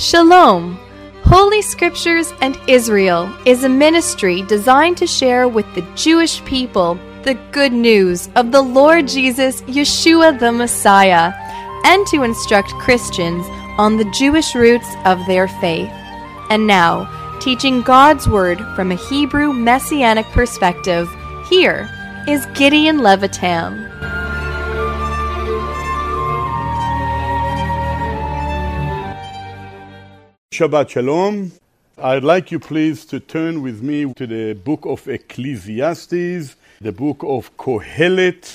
Shalom! Holy Scriptures and Israel is a ministry designed to share with the Jewish people the good news of the Lord Jesus, Yeshua the Messiah, and to instruct Christians on the Jewish roots of their faith. And now, teaching God's Word from a Hebrew Messianic perspective, here is Gideon Levitam. Shabbat Shalom. I'd like you please to turn with me to the book of Ecclesiastes, the book of Kohelet.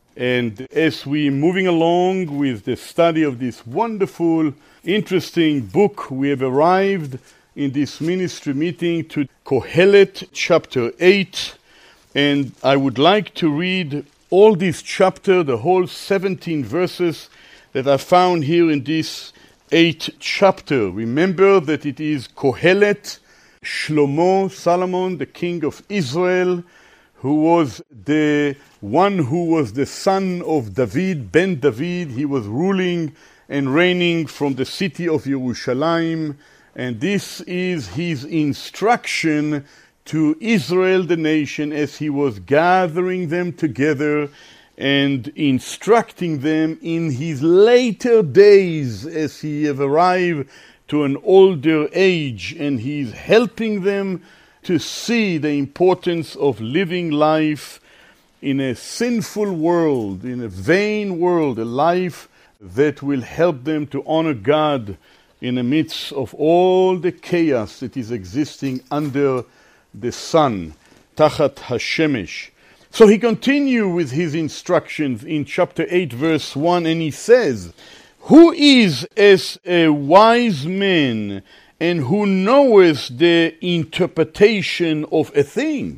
And as we're moving along with the study of this wonderful, interesting book, we have arrived in this ministry meeting to Kohelet chapter 8. And I would like to read all this chapter, the whole 17 verses that are found here in this 8th chapter. Remember that it is Kohelet, Shlomo, Solomon, the king of Israel, who was the one who was the son of David, Ben David. He was ruling and reigning from the city of Jerusalem. And this is his instruction to Israel, the nation, as he was gathering them together and instructing them in his later days as he have arrived to an older age, and he's helping them to see the importance of living life in a sinful world, in a vain world, a life that will help them to honor God in the midst of all the chaos that is existing under the sun, Tachat Hashemesh. So he continues with his instructions in chapter 8, verse 1, and he says, "Who is as a wise man, and who knoweth the interpretation of a thing?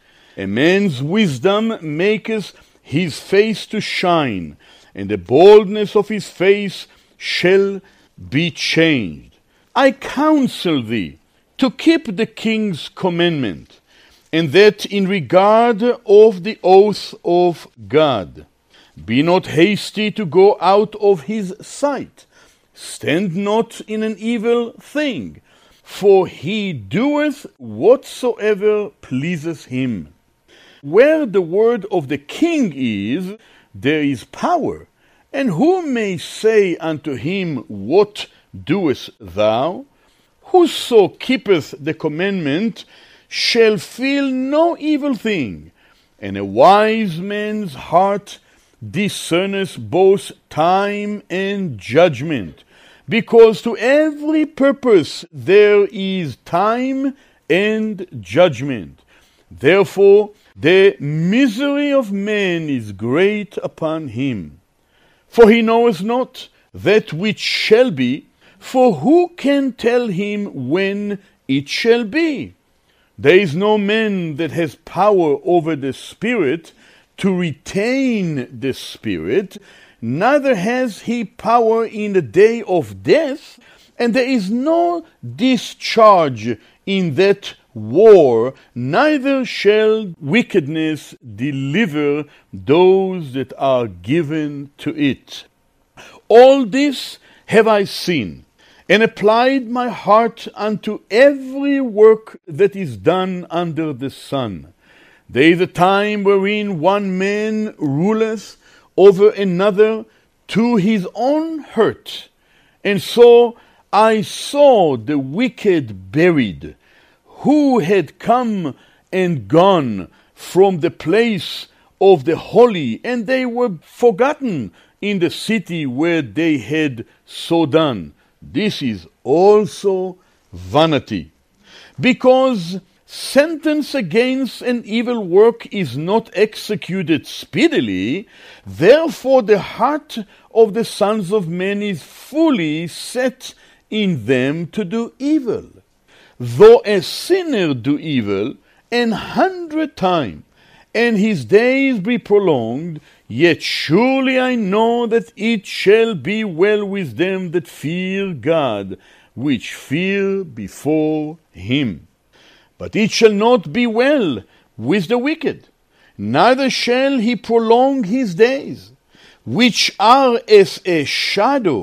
A man's wisdom maketh his face to shine, and the boldness of his face shall be changed. I counsel thee to keep the king's commandment, and that in regard of the oath of God. Be not hasty to go out of his sight. Stand not in an evil thing, for he doeth whatsoever pleaseth him. Where the word of the king is, there is power. And who may say unto him, What doest thou? Whoso keepeth the commandment shall feel no evil thing, and a wise man's heart discerneth both time and judgment, because to every purpose there is time and judgment. Therefore the misery of man is great upon him. For he knoweth not that which shall be, for who can tell him when it shall be? There is no man that has power over the spirit to retain the spirit, neither has he power in the day of death, and there is no discharge in that war, neither shall wickedness deliver those that are given to it. All this have I seen, and applied my heart unto every work that is done under the sun. There is a time wherein one man ruleth over another to his own hurt. And so I saw the wicked buried, who had come and gone from the place of the holy, and they were forgotten in the city where they had so done. This is also vanity. Because sentence against an evil work is not executed speedily, therefore the heart of the sons of men is fully set in them to do evil. Though a sinner do evil 100 times, and his days be prolonged, yet surely I know that it shall be well with them that fear God, which fear before him. But it shall not be well with the wicked, neither shall he prolong his days, which are as a shadow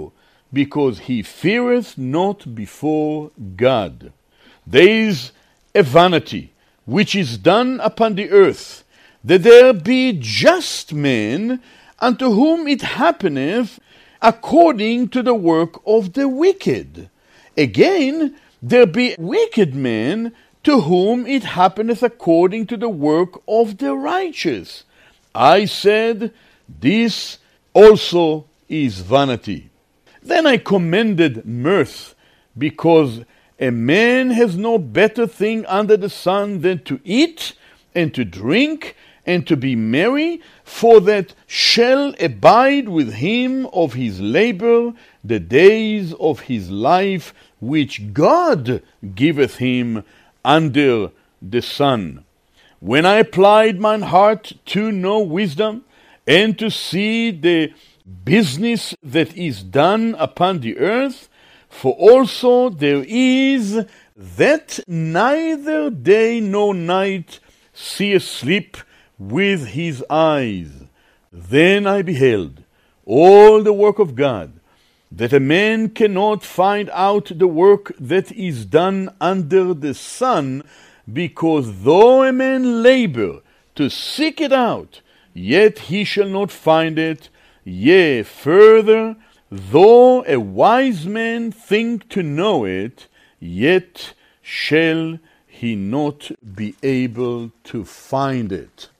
because he feareth not before God. There is a vanity which is done upon the earth, that there be just men unto whom it happeneth according to the work of the wicked. Again, there be wicked men to whom it happeneth according to the work of the righteous. I said, this also is vanity. Then I commended mirth, because a man has no better thing under the sun than to eat and to drink and to be merry, for that shall abide with him of his labor the days of his life, which God giveth him under the sun. When I applied mine heart to know wisdom, and to see the business that is done upon the earth, for also there is that neither day nor night seeth sleep with his eyes. Then I beheld all the work of God, that a man cannot find out the work that is done under the sun, because though a man labor to seek it out, yet he shall not find it. Yea, further, though a wise man think to know it, yet shall he not be able to find it.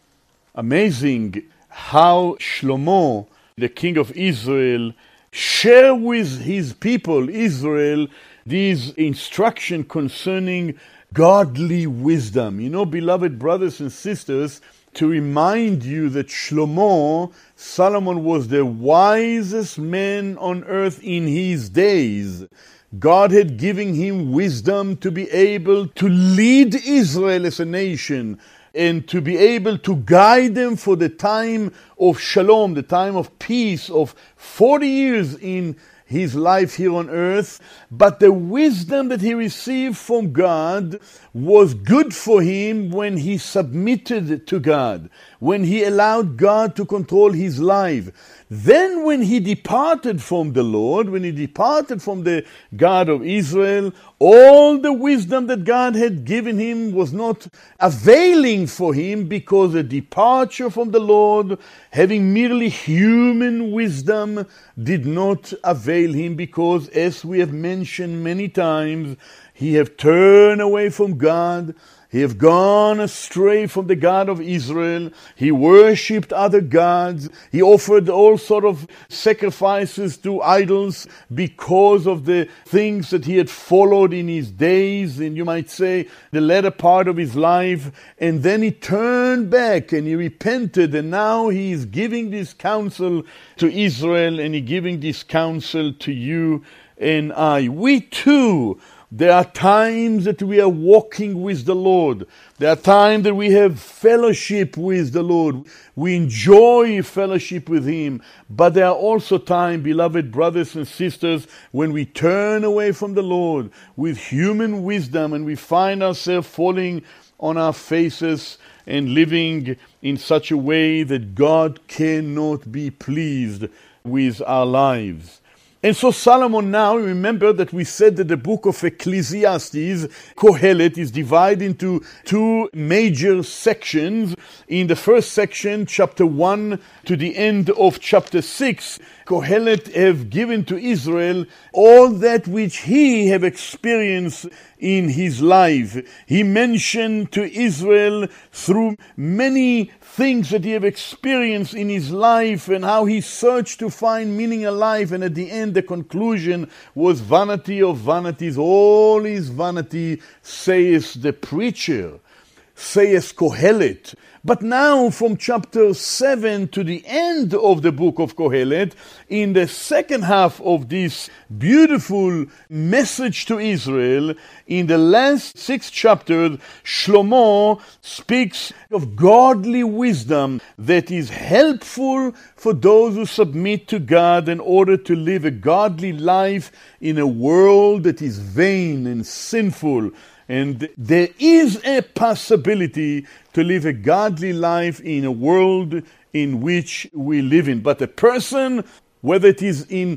Amazing how Shlomo, the king of Israel, share with his people, Israel, these instruction concerning godly wisdom. You know, beloved brothers and sisters, to remind you that Shlomo, Solomon, was the wisest man on earth in his days. God had given him wisdom to be able to lead Israel as a nation and to be able to guide them for the time of shalom, the time of peace of 40 years in his life here on earth. But the wisdom that he received from God was good for him when he submitted to God, when he allowed God to control his life. Then when he departed from the Lord, when he departed from the God of Israel, all the wisdom that God had given him was not availing for him, because a departure from the Lord, having merely human wisdom, did not avail him, because, as we have mentioned many times, he have turned away from God. He have gone astray from the God of Israel. He worshipped other gods. He offered all sort of sacrifices to idols because of the things that he had followed in his days, and you might say the latter part of his life. And then he turned back and he repented, and now he is giving this counsel to Israel, and he giving this counsel to you and I. We too, there are times that we are walking with the Lord. There are times that we have fellowship with the Lord. We enjoy fellowship with Him. But there are also times, beloved brothers and sisters, when we turn away from the Lord with human wisdom, and we find ourselves falling on our faces and living in such a way that God cannot be pleased with our lives. And so Solomon now, remember that we said that the book of Ecclesiastes, Kohelet, is divided into two major sections. In the first section, chapter 1 to the end of chapter 6, Kohelet have given to Israel all that which he have experienced in his life. He mentioned to Israel through many things that he have experienced in his life, and how he searched to find meaning in life, and at the end the conclusion was vanity of vanities. All is vanity, saith the preacher, saith Kohelet. But now from chapter 7 to the end of the book of Kohelet, in the second half of this beautiful message to Israel, in the last 6 chapters, Shlomo speaks of godly wisdom that is helpful for those who submit to God in order to live a godly life in a world that is vain and sinful. And there is a possibility to live a godly life in a world in which we live in. But a person, whether it is in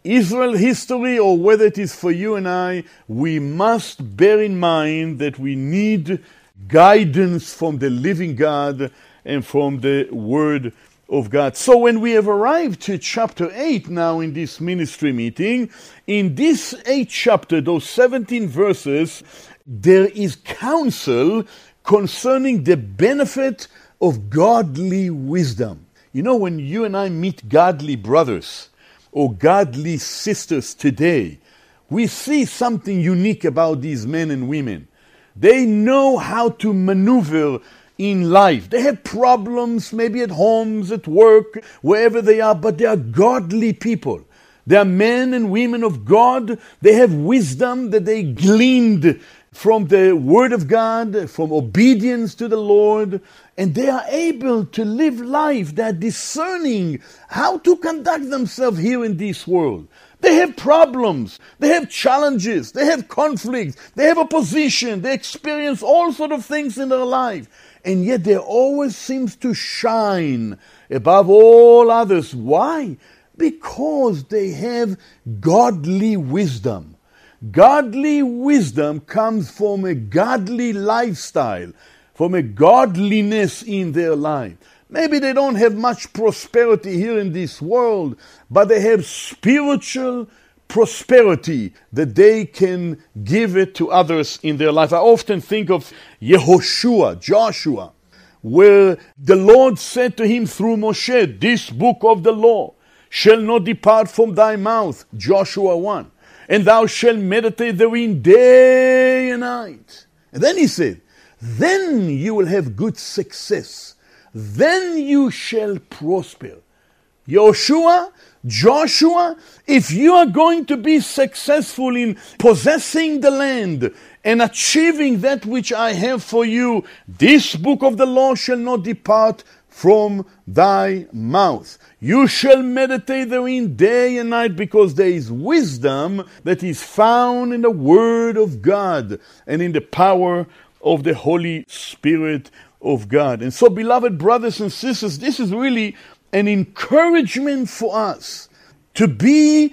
Israel history or whether it is for you and I, we must bear in mind that we need guidance from the living God and from the Word of God. So when we have arrived to chapter 8 now in this ministry meeting, in this 8th chapter, those 17 verses, there is counsel concerning the benefit of godly wisdom. You know, when you and I meet godly brothers or godly sisters today, we see something unique about these men and women. They know how to maneuver in life. They have problems, maybe at homes, at work, wherever they are, but they are godly people. They are men and women of God. They have wisdom that they gleaned from the Word of God, from obedience to the Lord, and they are able to live life. They are discerning how to conduct themselves here in this world. They have problems, they have challenges, they have conflicts, they have opposition, they experience all sorts of things in their life. And yet they always seems to shine above all others. Why? Because they have godly wisdom. Godly wisdom comes from a godly lifestyle, from a godliness in their life. Maybe they don't have much prosperity here in this world, but they have spiritual prosperity that they can give it to others in their life. I often think of Yehoshua, Joshua, where the Lord said to him through Moshe, "This book of the law shall not depart from thy mouth," Joshua 1. "And thou shalt meditate therein day and night." And then he said, "Then you will have good success. Then you shall prosper." Joshua, if you are going to be successful in possessing the land and achieving that which I have for you, this book of the law shall not depart from thy mouth. You shall meditate therein day and night, because there is wisdom that is found in the Word of God and in the power of the Holy Spirit of God. And so, beloved brothers and sisters, this is really an encouragement for us to be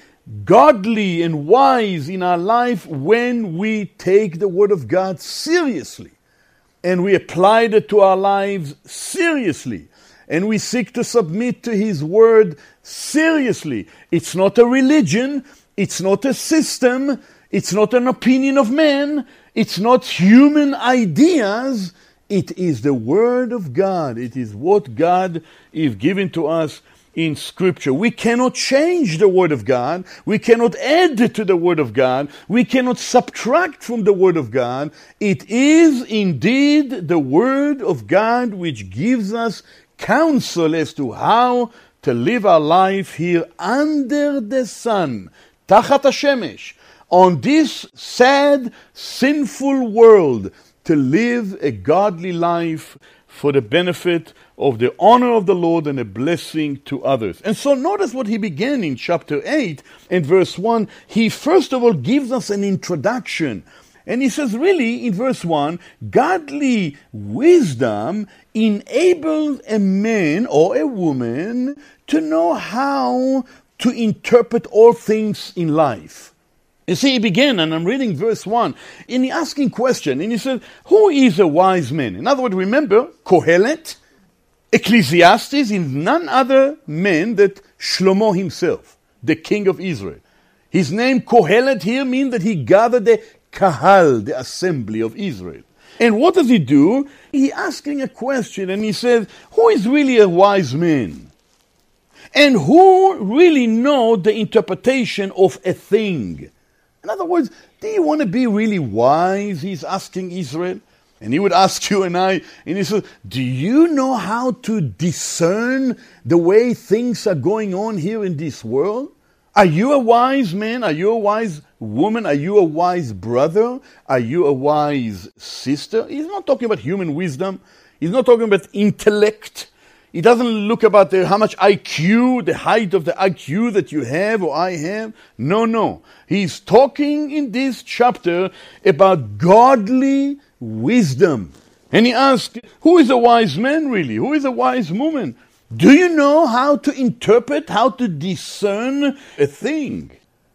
godly and wise in our life when we take the Word of God seriously and we apply it to our lives seriously. And we seek to submit to His Word seriously. It's not a religion. It's not a system. It's not an opinion of man. It's not human ideas. It is the Word of God. It is what God is giving to us in Scripture. We cannot change the Word of God. We cannot add to the Word of God. We cannot subtract from the Word of God. It is indeed the Word of God which gives us counsel as to how to live our life here under the sun, tachat hashemesh, on this sad, sinful world, to live a godly life for the benefit of the honor of the Lord and a blessing to others. And so notice what he began in chapter 8 and verse 1. He first of all gives us an introduction. And he says, really, in verse 1, godly wisdom enables a man or a woman to know how to interpret all things in life. You see, he began, and I'm reading verse 1, and he asking question, and he said, who is a wise man? In other words, remember, Kohelet, Ecclesiastes is none other man than Shlomo himself, the king of Israel. His name Kohelet here means that he gathered the Kahal, the assembly of Israel. And what does he do? He asking a question, and he says, who is really a wise man? And who really know the interpretation of a thing? In other words, do you want to be really wise? He's asking Israel. And he would ask you and I, and he says, do you know how to discern the way things are going on here in this world? Are you a wise man? Are you a wise woman? Are you a wise brother? Are you a wise sister? He's not talking about human wisdom. He's not talking about intellect. He doesn't look about how much IQ, the height of the IQ that you have or I have. No. He's talking in this chapter about godly wisdom. And he asks, who is a wise man really? Who is a wise woman? Do you know how to interpret, how to discern a thing?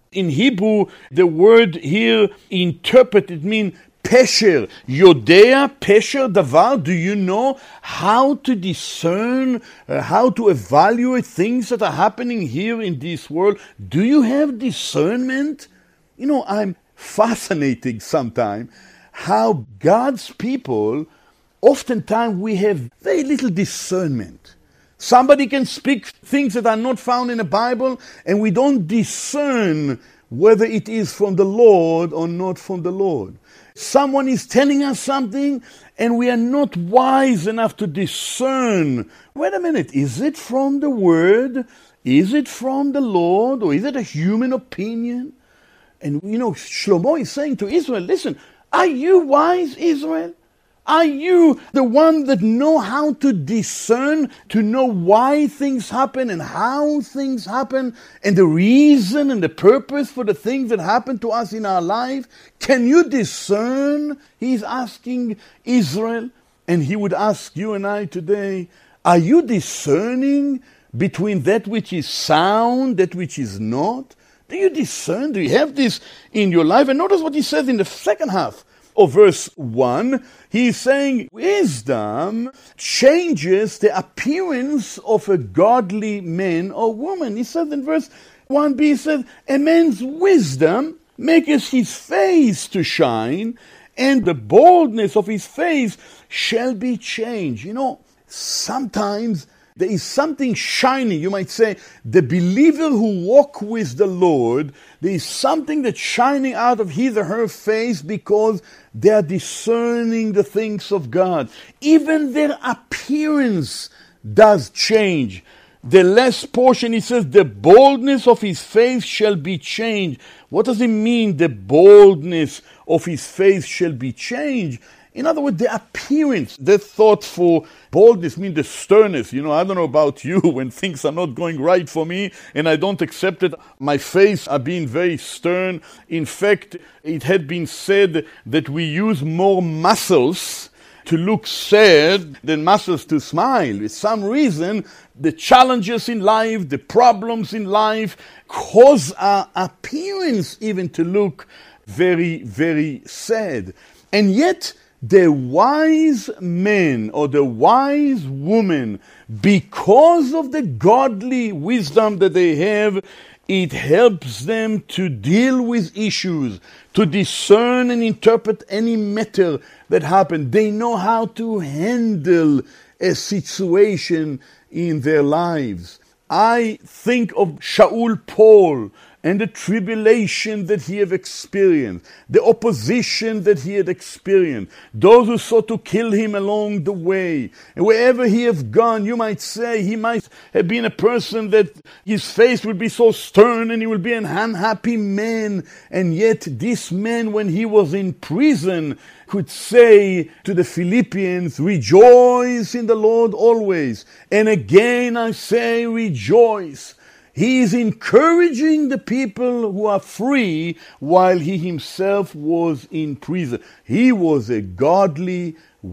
In Hebrew, the word here, interpret, it means pesher. Yodea, pesher, davar. Do you know how to discern, how to evaluate things that are happening here in this world? Do you have discernment? You know, I'm fascinated sometimes how God's people, oftentimes we have very little discernment. Somebody can speak things that are not found in the Bible, and we don't discern whether it is from the Lord or not from the Lord. Someone is telling us something, and we are not wise enough to discern. Wait a minute, is it from the Word? Is it from the Lord? Or is it a human opinion? And you know, Shlomo is saying to Israel, listen, are you wise, Israel? Are you the one that know how to discern, to know why things happen and how things happen and the reason and the purpose for the things that happen to us in our life? Can you discern? He's asking Israel, and he would ask you and I today, are you discerning between that which is sound, that which is not? Do you discern? Do you have this in your life? And notice what he says in the second half of verse 1, he's saying wisdom changes the appearance of a godly man or woman. He says in verse 1b, he says, a man's wisdom maketh his face to shine, and the boldness of his face shall be changed. You know, sometimes there is something shining. You might say, the believer who walk with the Lord, there is something that's shining out of his or her face because they are discerning the things of God. Even their appearance does change. The last portion, he says, the boldness of his face shall be changed. What does it mean, the boldness of his face shall be changed? In other words, the appearance, the thought for boldness means the sternness. You know, I don't know about you, when things are not going right for me and I don't accept it, my face are being very stern. In fact, it had been said that we use more muscles to look sad than muscles to smile. For some reason, the challenges in life, the problems in life cause our appearance even to look very, very sad. And yet, the wise man or the wise woman, because of the godly wisdom that they have, it helps them to deal with issues, to discern and interpret any matter that happens. They know how to handle a situation in their lives. I think of Shaul Paul and the tribulation that he had experienced, the opposition that he had experienced, those who sought to kill him along the way. And wherever he had gone, you might say he might have been a person that his face would be so stern and he would be an unhappy man. And yet this man, when he was in prison, could say to the Philippians, rejoice in the Lord always. And again I say rejoice. He is encouraging the people who are free while he himself was in prison. He was a godly,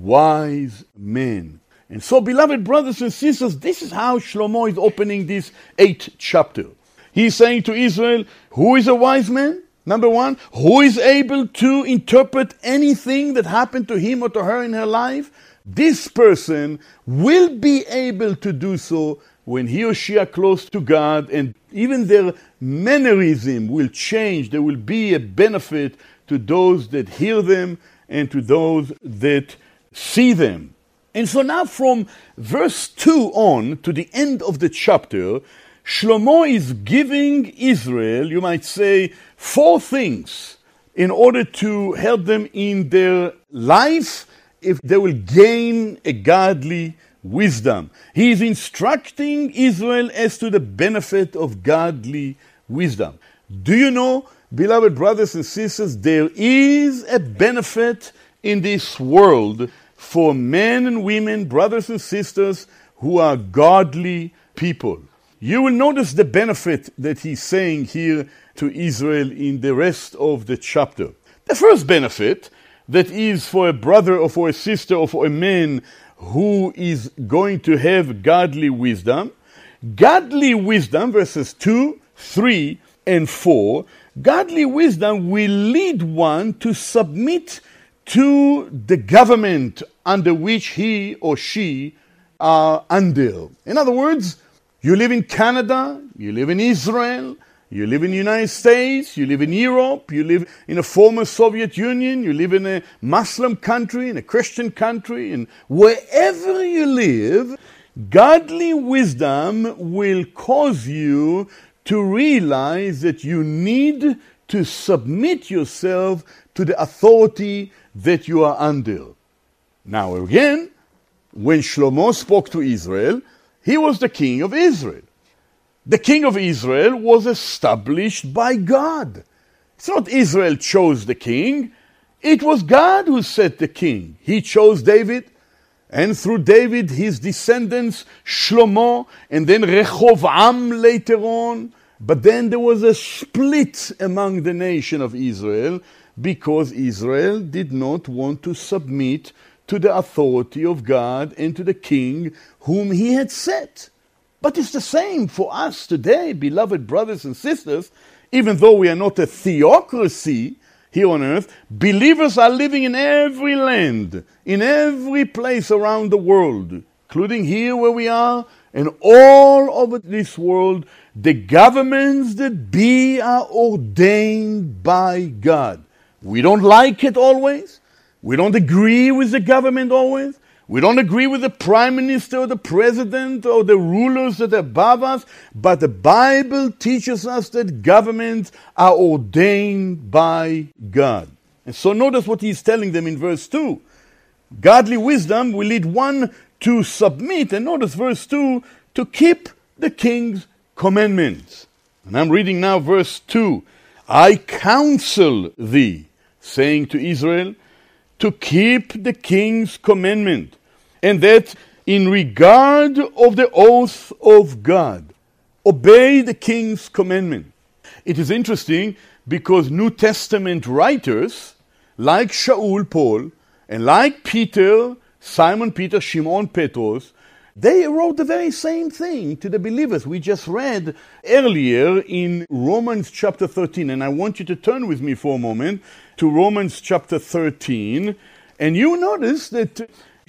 wise man. And so, beloved brothers and sisters, this is how Shlomo is opening this 8th chapter. He's saying to Israel, who is a wise man? Number one, who is able to interpret anything that happened to him or to her in her life? This person will be able to do so when he or she are close to God, and even their mannerism will change. There will be a benefit to those that hear them and to those that see them. And so now from verse 2 on to the end of the chapter, Shlomo is giving Israel, you might say, 4 things in order to help them in their life if they will gain a godly wisdom. He is instructing Israel as to the benefit of godly wisdom. Do you know, beloved brothers and sisters, there is a benefit in this world for men and women, brothers and sisters, who are godly people. You will notice the benefit that he's saying here to Israel in the rest of the chapter. The first benefit that is for a brother or for a sister or for a man who is going to have godly wisdom. Godly wisdom, verses 2, 3, and 4, godly wisdom will lead one to submit to the government under which he or she are under. In other words, you live in Canada, you live in Israel, you live in the United States, you live in Europe, you live in a former Soviet Union, you live in a Muslim country, in a Christian country, and wherever you live, godly wisdom will cause you to realize that you need to submit yourself to the authority that you are under. Now again, when Shlomo spoke to Israel, he was the king of Israel. The king of Israel was established by God. It's not Israel chose the king. It was God who set the king. He chose David, and through David, his descendants, Shlomo, and then Rehoboam later on. But then there was a split among the nation of Israel because Israel did not want to submit to the authority of God and to the king whom he had set. But it's the same for us today, beloved brothers and sisters. Even though we are not a theocracy here on earth, believers are living in every land, in every place around the world, including here where we are, and all over this world. The governments that be are ordained by God. We don't like it always. We don't agree with the government always. We don't agree with the prime minister or the president or the rulers that are above us, but the Bible teaches us that governments are ordained by God. And so notice what he's telling them in verse 2. Godly wisdom will lead one to submit, and notice verse 2, to keep the king's commandments. And I'm reading now verse 2. I counsel thee, saying to Israel, to keep the king's commandment, and that in regard of the oath of God, obey the king's commandment. It is interesting because New Testament writers like Shaul, Paul, and like Peter, Simon Peter, Shimon Petros, they wrote the very same thing to the believers. We just read earlier in Romans chapter 13, and I want you to turn with me for a moment to Romans chapter 13, and you notice that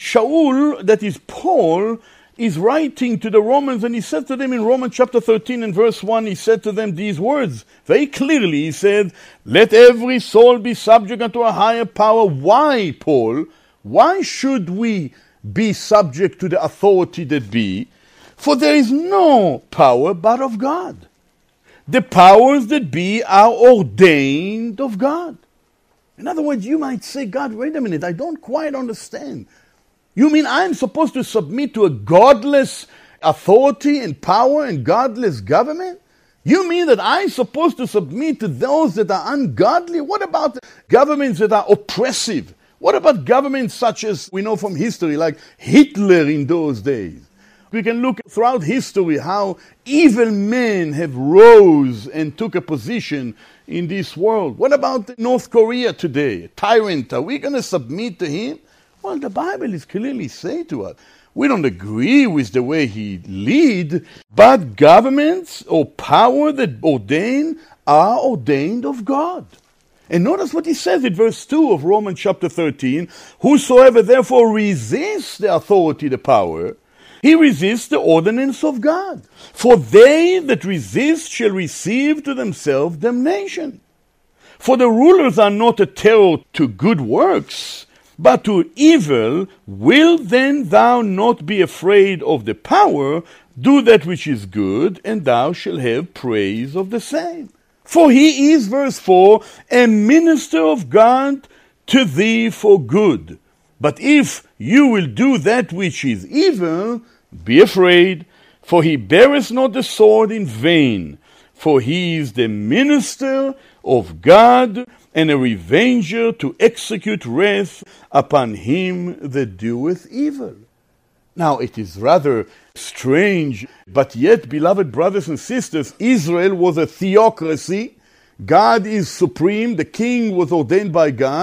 Shaul, that is Paul, is writing to the Romans, and he said to them in Romans chapter 13 and verse 1, he said to them these words, very clearly, he said, let every soul be subject unto a higher power. Why, Paul? Why should we be subject to the authority that be? For there is no power but of God. The powers that be are ordained of God. In other words, you might say, God, wait a minute, I don't quite understand. You mean I'm supposed to submit to a godless authority and power and godless government? You mean that I'm supposed to submit to those that are ungodly? What about governments that are oppressive? What about governments such as we know from history, like Hitler in those days? We can look throughout history how evil men have rose and took a position in this world. What about North Korea today? A tyrant, are we going to submit to him? Well, the Bible is clearly saying to us, we don't agree with the way he lead, but governments or power that ordain are ordained of God. And notice what he says in verse 2 of Romans chapter 13, whosoever therefore resists the authority, the power, he resists the ordinance of God. For they that resist shall receive to themselves damnation. For the rulers are not a terror to good works, but to evil. Will then thou not be afraid of the power? Do that which is good, and thou shalt have praise of the same. For he is, verse 4, a minister of God to thee for good. But if you will do that which is evil, be afraid, for he beareth not the sword in vain. For he is the minister of God, and a revenger to execute wrath upon him that doeth evil. Now it is rather strange, but yet, beloved brothers and sisters, Israel was a theocracy. God is supreme. The king was ordained by God.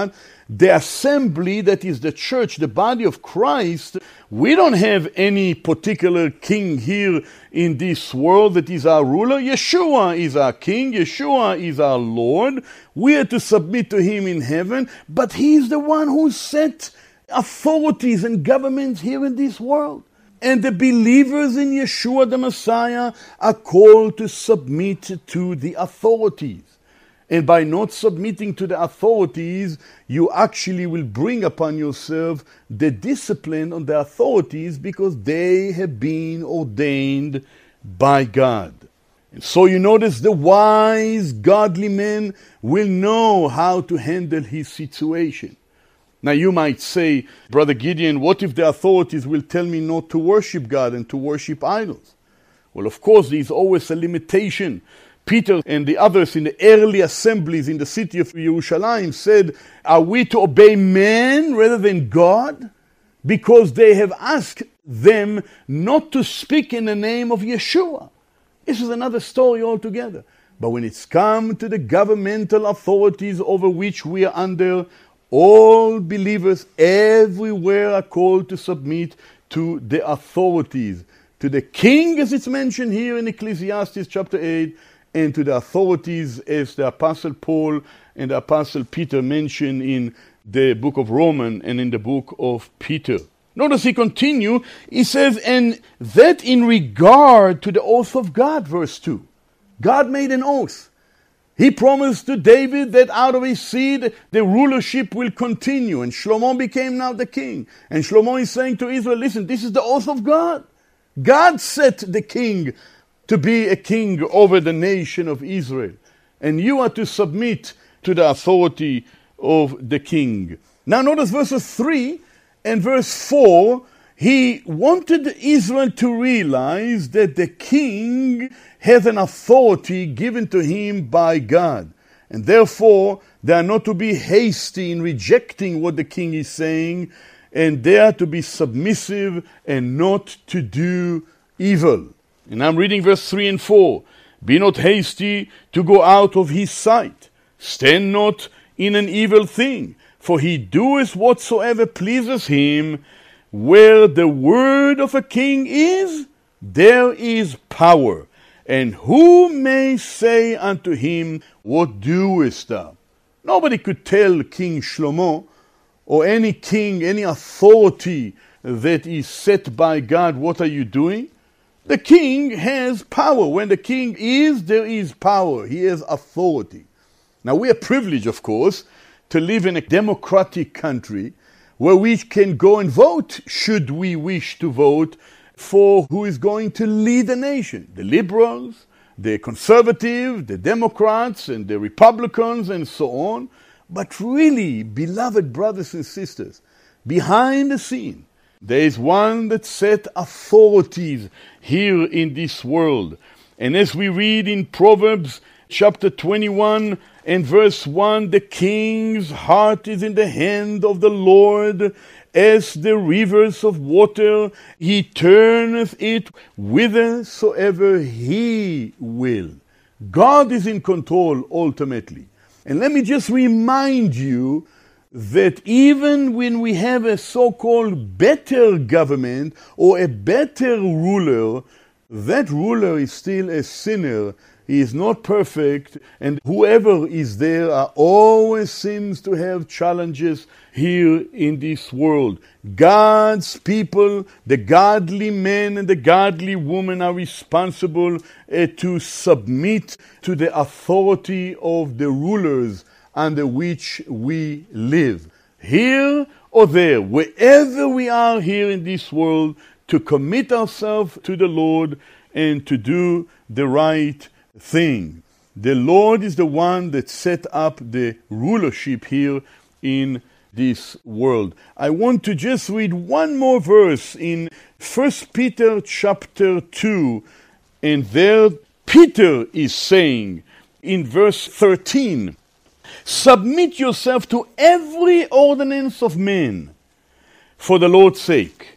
the assembly, that is the church, the body of Christ, we don't have any particular king here in this world that is our ruler. Yeshua is our king. Yeshua is our Lord. We are to submit to him in heaven, but he is the one who set authorities and governments here in this world. And the believers in Yeshua the Messiah are called to submit to the authorities. And by not submitting to the authorities, you actually will bring upon yourself the discipline on the authorities, because they have been ordained by God. And so you notice the wise, godly man will know how to handle his situation. Now you might say, Brother Gideon, what if the authorities will tell me not to worship God and to worship idols? Well, of course, there is always a limitation. Peter and the others in the early assemblies in the city of Jerusalem said, are we to obey men rather than God? Because they have asked them not to speak in the name of Yeshua. This is another story altogether. But when it's come to the governmental authorities over which we are under, all believers everywhere are called to submit to the authorities, to the king, as it's mentioned here in Ecclesiastes chapter 8, and to the authorities as the Apostle Paul and the Apostle Peter mention in the book of Romans and in the book of Peter. Notice he continues, he says, and that in regard to the oath of God, verse 2. God made an oath. He promised to David that out of his seed the rulership will continue. And Shlomo became now the king. And Shlomo is saying to Israel, listen, this is the oath of God. God set the king to be a king over the nation of Israel. And you are to submit to the authority of the king. Now notice verses 3 and verse 4. He wanted Israel to realize that the king has an authority given to him by God. And therefore, they are not to be hasty in rejecting what the king is saying, and they are to be submissive and not to do evil. And I'm reading verse 3 and 4. Be not hasty to go out of his sight. Stand not in an evil thing, for he doeth whatsoever pleases him. Where the word of a king is, there is power. And who may say unto him, what doest thou? Nobody could tell King Shlomo or any king, any authority that is set by God, what are you doing? The king has power. When the king is, there is power. He has authority. Now we are privileged, of course, to live in a democratic country where we can go and vote, should we wish to vote, for who is going to lead the nation. The liberals, the conservatives, the Democrats, and the Republicans, and so on. But really, beloved brothers and sisters, behind the scene, there is one that set authorities here in this world. And as we read in Proverbs chapter 21 and verse 1, the king's heart is in the hand of the Lord, as the rivers of water, he turneth it whithersoever he will. God is in control ultimately. And let me just remind you that even when we have a so-called better government or a better ruler, that ruler is still a sinner. He is not perfect, and whoever is there always seems to have challenges here in this world. God's people, the godly men and the godly women, are responsible to submit to the authority of the rulers under which we live. Here or there, wherever we are here in this world, to commit ourselves to the Lord and to do the right thing. The Lord is the one that set up the rulership here in this world. I want to just read one more verse in 1 Peter chapter 2, and there Peter is saying in verse 13, submit yourself to every ordinance of men for the Lord's sake,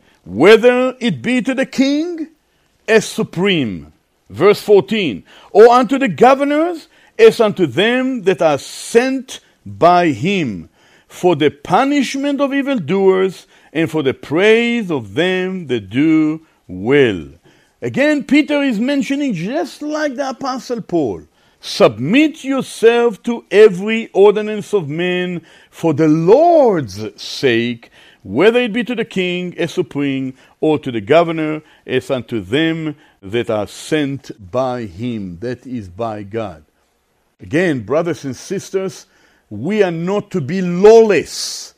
whether it be to the king as supreme, verse 14, or unto the governors as unto them that are sent by him, for the punishment of evildoers, and for the praise of them that do well. Again, Peter is mentioning, just like the Apostle Paul, submit yourself to every ordinance of men for the Lord's sake, whether it be to the king as supreme, or to the governor as unto them that are sent by him, that is, by God. Again, brothers and sisters, we are not to be lawless.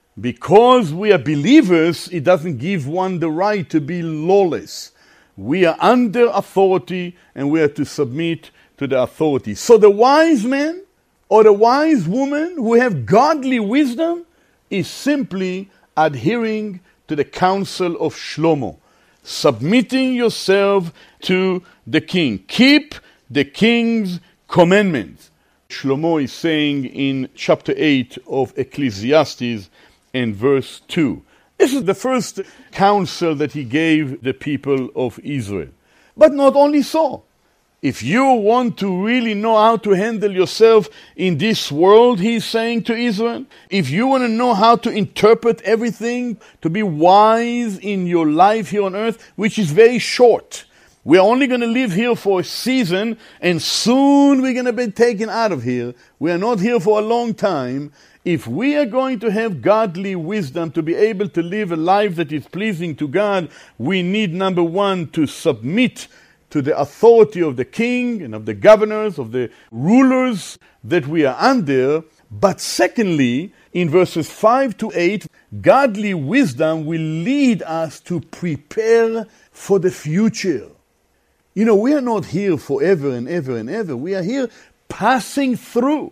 Because we are believers, it doesn't give one the right to be lawless. We are under authority, and we are to submit to the authority. So the wise man or the wise woman who have godly wisdom is simply adhering to the counsel of Shlomo, submitting yourself to the king. Keep the king's commandments. Shlomo is saying in chapter 8 of Ecclesiastes and verse 2. This is the first counsel that he gave the people of Israel. But not only so. If you want to really know how to handle yourself in this world, he's saying to Israel, if you want to know how to interpret everything, to be wise in your life here on earth, which is very short. We're only going to live here for a season, and soon we're going to be taken out of here. We are not here for a long time. If we are going to have godly wisdom to be able to live a life that is pleasing to God, we need, number one, to submit to the authority of the king and of the governors, of the rulers that we are under. But secondly, in verses 5 to 8, godly wisdom will lead us to prepare for the future. You know, we are not here forever and ever and ever. We are here passing through.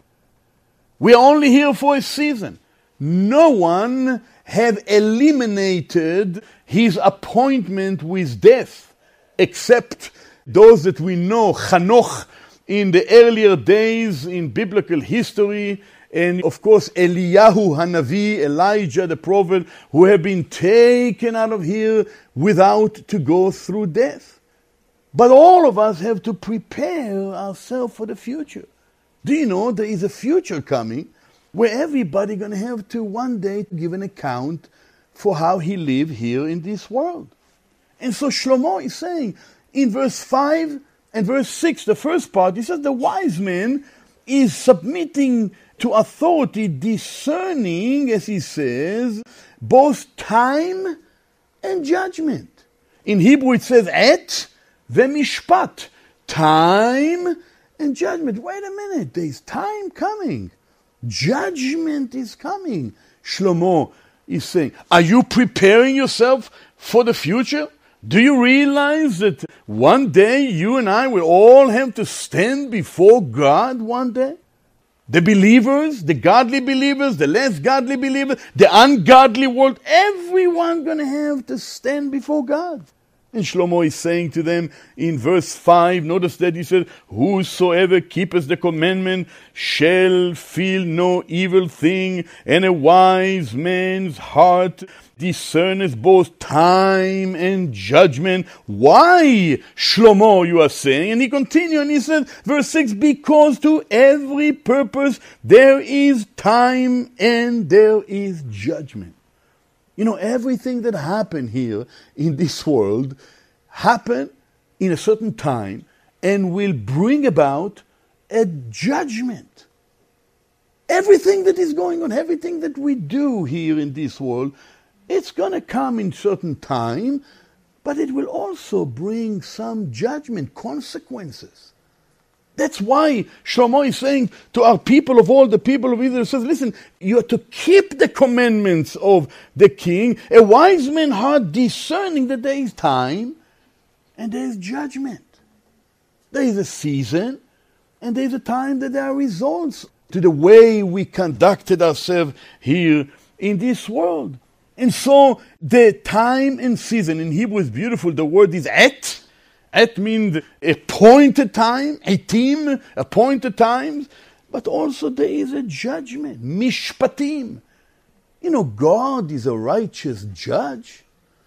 We are only here for a season. No one have eliminated his appointment with death, except those that we know, Hanoch, in the earlier days in biblical history, and of course Eliyahu Hanavi, Elijah the prophet, who have been taken out of here without to go through death. But all of us have to prepare ourselves for the future. Do you know there is a future coming where everybody going to have to one day give an account for how he lived here in this world? And so Shlomo is saying, in verse 5 and verse 6, the first part, he says the wise man is submitting to authority, discerning, as he says, both time and judgment. In Hebrew it says et v'mishpat, time and judgment. Wait a minute, there's time coming. Judgment is coming. Shlomo is saying, are you preparing yourself for the future? Do you realize that one day you and I will all have to stand before God one day? The believers, the godly believers, the less godly believers, the ungodly world, everyone going to have to stand before God. And Shlomo is saying to them in verse 5, notice that he said, whosoever keepeth the commandment shall feel no evil thing, and a wise man's heart discerneth both time and judgment. Why, Shlomo, you are saying? And he continued and he said, verse 6, because to every purpose there is time and there is judgment. You know, everything that happened here in this world happened in a certain time and will bring about a judgment. Everything that is going on, everything that we do here in this world, it's going to come in certain time, but it will also bring some judgment, consequences. That's why Shlomo is saying to our people of all the people of Israel, says, listen, you are to keep the commandments of the king, a wise man's heart discerning that there is time and there is judgment. There is a season and there is a time that there are results to the way we conducted ourselves here in this world. And so the time and season in Hebrew is beautiful. The word is et. Et means appointed time, etim, appointed times, but also there is a judgment, mishpatim. You know, God is a righteous judge.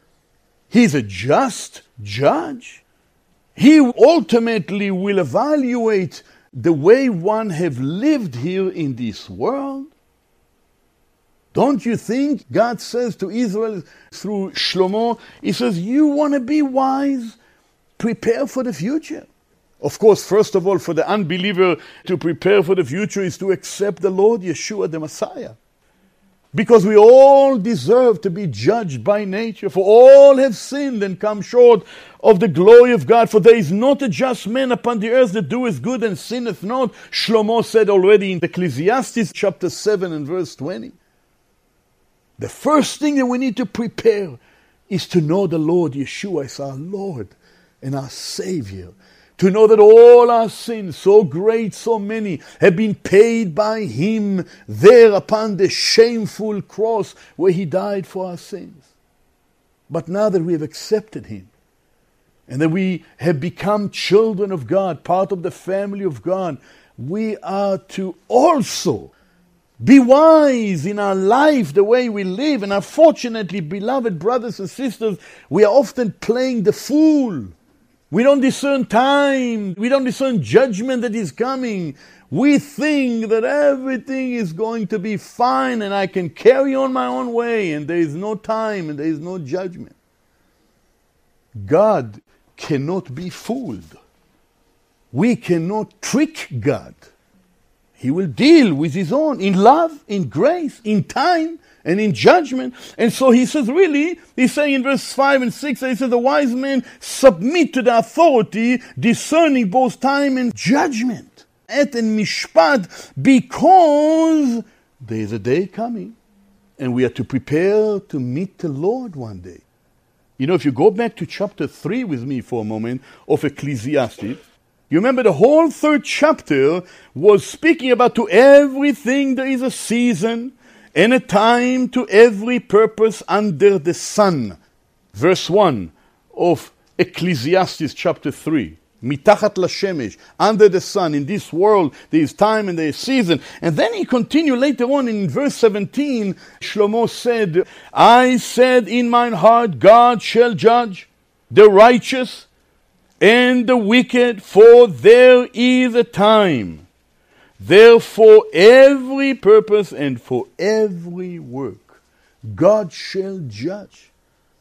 He's a just judge. He ultimately will evaluate the way one have lived here in this world. Don't you think God says to Israel through Shlomo, He says, you want to be wise? Prepare for the future. Of course, first of all, for the unbeliever to prepare for the future is to accept the Lord Yeshua the Messiah. Because we all deserve to be judged by nature. For all have sinned and come short of the glory of God. For there is not a just man upon the earth that doeth good and sinneth not. Shlomo said already in Ecclesiastes chapter 7 and verse 20. The first thing that we need to prepare is to know the Lord Yeshua as our Lord and our Savior. To know that all our sins, so great, so many, have been paid by Him there upon the shameful cross where He died for our sins. But now that we have accepted Him, and that we have become children of God, part of the family of God, we are to also be wise in our life, the way we live. And unfortunately, beloved brothers and sisters, we are often playing the fool. We don't discern time. We don't discern judgment that is coming. We think that everything is going to be fine and I can carry on my own way and there is no time and there is no judgment. God cannot be fooled. We cannot trick God. He will deal with His own in love, in grace, in time, and in judgment. And so He says, really, He's saying in verse 5 and 6, He says, the wise men submit to the authority, discerning both time and judgment. Et and mishpat, because there is a day coming, and we are to prepare to meet the Lord one day. You know, if you go back to chapter 3 with me for a moment of Ecclesiastes, you remember the whole 3rd chapter was speaking about to everything there is a season, and a time to every purpose under the sun. Verse 1 of Ecclesiastes chapter 3. Mitachat lashemesh, under the sun, in this world there is time and there is season. And then he continued later on in verse 17, Shlomo said, I said in mine heart, God shall judge the righteous and the wicked, for there is a time. Therefore, every purpose and for every work, God shall judge.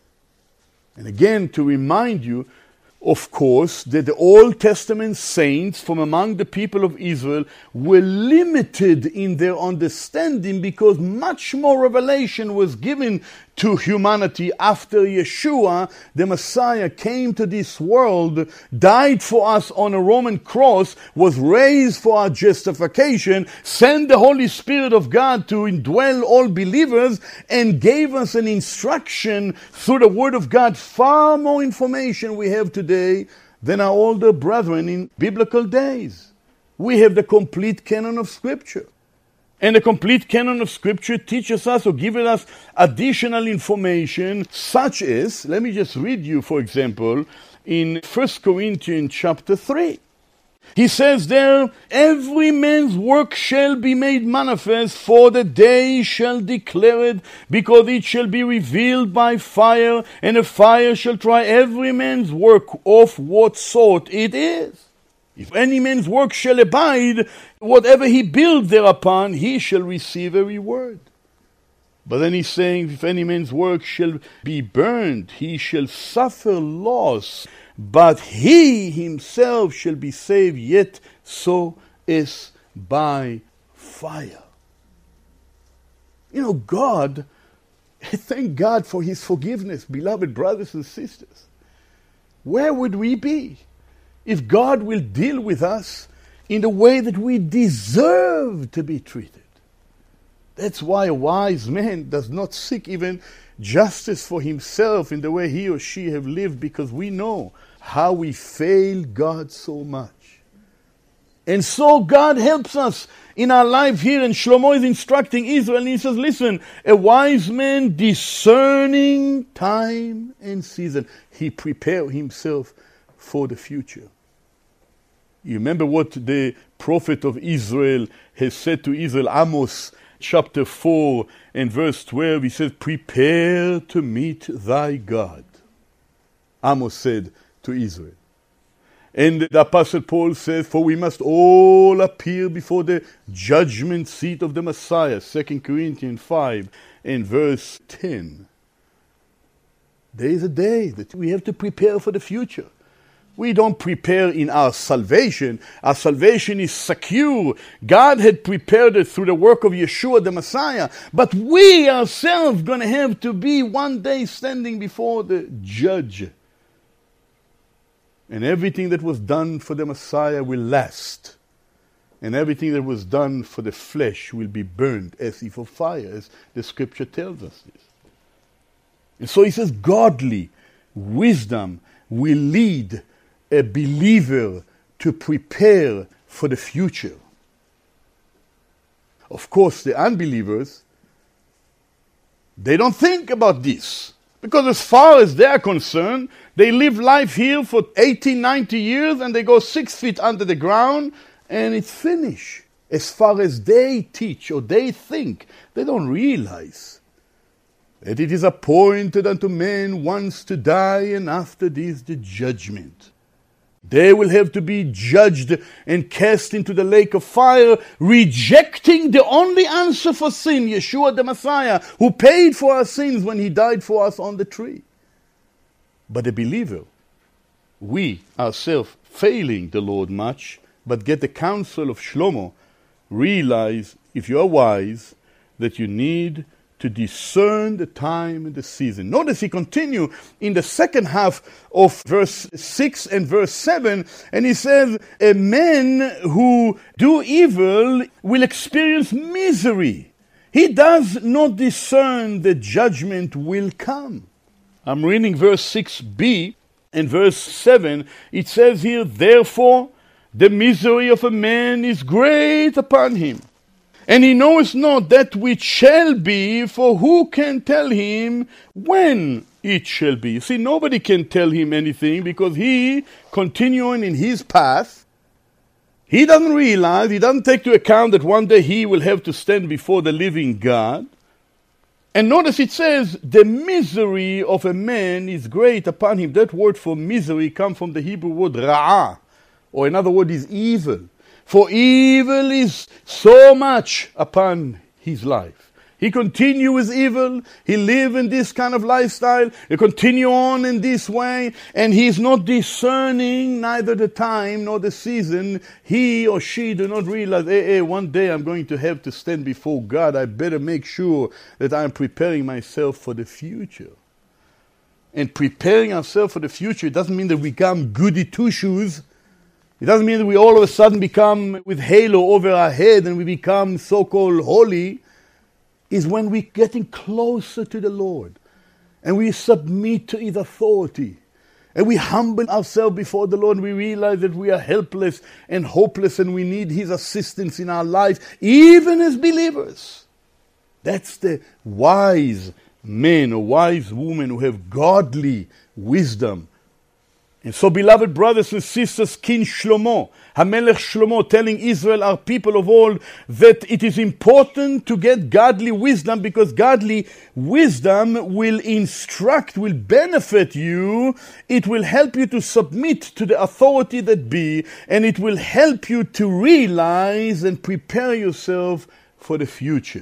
And again, to remind you, of course, that the Old Testament saints from among the people of Israel were limited in their understanding because much more revelation was given to humanity after Yeshua, the Messiah, came to this world, died for us on a Roman cross, was raised for our justification, sent the Holy Spirit of God to indwell all believers, and gave us an instruction through the Word of God. Far more information we have today than our older brethren in biblical days. We have the complete canon of Scripture. And the complete canon of Scripture teaches us or gives us additional information such as, let me just read you, for example, in 1 Corinthians chapter 3. He says there, every man's work shall be made manifest, for the day shall declare it, because it shall be revealed by fire, and the fire shall try every man's work of what sort it is. If any man's work shall abide, whatever he build thereupon, he shall receive a reward. But then he's saying, if any man's work shall be burned, he shall suffer loss, but he himself shall be saved, yet so is by fire. You know, God, thank God for His forgiveness, beloved brothers and sisters. Where would we be if God will deal with us in the way that we deserve to be treated? That's why a wise man does not seek even justice for himself in the way he or she have lived, because we know how we fail God so much. And so God helps us in our life here, and Shlomo is instructing Israel, and he says, listen, a wise man discerning time and season, he prepared himself for the future. You remember what the prophet of Israel has said to Israel, Amos chapter 4 and verse 12, he says, prepare to meet thy God. Amos said to Israel. And the Apostle Paul says, for we must all appear before the judgment seat of the Messiah, 2 Corinthians 5 and verse 10. There is a day that we have to prepare for the future. We don't prepare in our salvation. Our salvation is secure. God had prepared it through the work of Yeshua the Messiah. But we ourselves going to have to be one day standing before the judge. And everything that was done for the Messiah will last. And everything that was done for the flesh will be burned as if of fire, as the scripture tells us this. And so he says, godly wisdom will lead a believer to prepare for the future. Of course, the unbelievers, they don't think about this. Because as far as they're concerned, they live life here for 80, 90 years and they go 6 feet under the ground and it's finished. As far as they teach or they think, they don't realize that it is appointed unto men once to die and after this the judgment. They will have to be judged and cast into the lake of fire, rejecting the only answer for sin, Yeshua the Messiah, who paid for our sins when he died for us on the tree. But the believer, we ourselves, failing the Lord much, but get the counsel of Shlomo, realize, if you are wise, that you need to discern the time and the season. Notice he continues in the second half of verse 6 and verse 7, and he says, a man who do evil will experience misery. He does not discern the judgment will come. I'm reading verse 6b and verse 7. It says here, therefore, the misery of a man is great upon him. And he knows not that which shall be, for who can tell him when it shall be? You see, nobody can tell him anything because he, continuing in his path, he doesn't realize, he doesn't take into account that one day he will have to stand before the living God. And notice it says, the misery of a man is great upon him. That word for misery comes from the Hebrew word ra'ah, or another word is evil. For evil is so much upon his life. He continue with evil. He live in this kind of lifestyle. He continue on in this way. And he is not discerning neither the time nor the season. He or she do not realize, one day I'm going to have to stand before God. I better make sure that I'm preparing myself for the future. And preparing ourselves for the future doesn't mean that we become goody two-shoes. It doesn't mean that we all of a sudden become with halo over our head and we become so-called holy. Is when we're getting closer to the Lord and we submit to His authority and we humble ourselves before the Lord and we realize that we are helpless and hopeless and we need His assistance in our lives, even as believers. That's the wise men or wise women who have godly wisdom. And so, beloved brothers and sisters, King Shlomo, HaMelech Shlomo, telling Israel, our people of old, that it is important to get godly wisdom because godly wisdom will instruct, will benefit you. It will help you to submit to the authority that be, and it will help you to realize and prepare yourself for the future.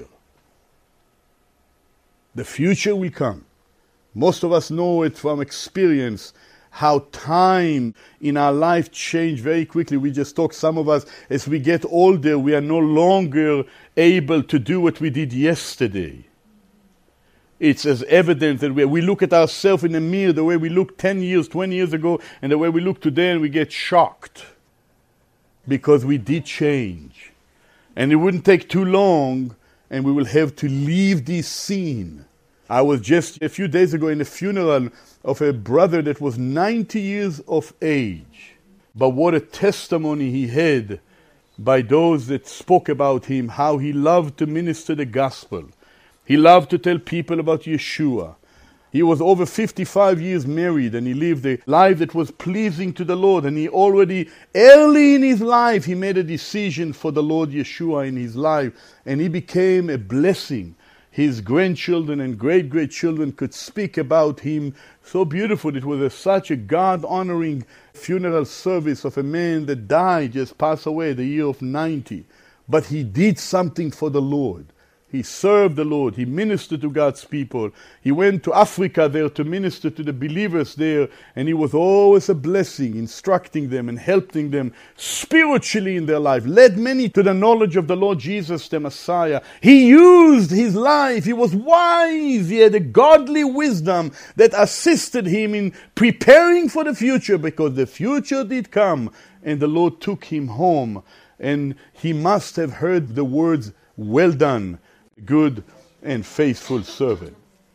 The future will come. Most of us know it from experience, how time in our life changed very quickly. We just talked, some of us, as we get older, we are no longer able to do what we did yesterday. It's as evident that we look at ourselves in the mirror the way we looked 10 years, 20 years ago, and the way we look today, and we get shocked because we did change. And it wouldn't take too long, and we will have to leave this scene. I was just a few days ago in a funeral of a brother that was 90 years of age. But what a testimony he had by those that spoke about him, how he loved to minister the gospel. He loved to tell people about Yeshua. He was over 55 years married and he lived a life that was pleasing to the Lord. And he already, early in his life, he made a decision for the Lord Yeshua in his life. And he became a blessing. his grandchildren and great-grandchildren could speak about him so beautiful. It was such a God-honoring funeral service of a man that died, just passed away at the year of 90. But he did something for the Lord. He served the Lord. He ministered to God's people. He went to Africa there to minister to the believers there. And he was always a blessing, instructing them and helping them spiritually in their life. Led many to the knowledge of the Lord Jesus, the Messiah. He used his life. He was wise. He had a godly wisdom that assisted him in preparing for the future, because the future did come and the Lord took him home. And he must have heard the words, "Well done, good and faithful servant."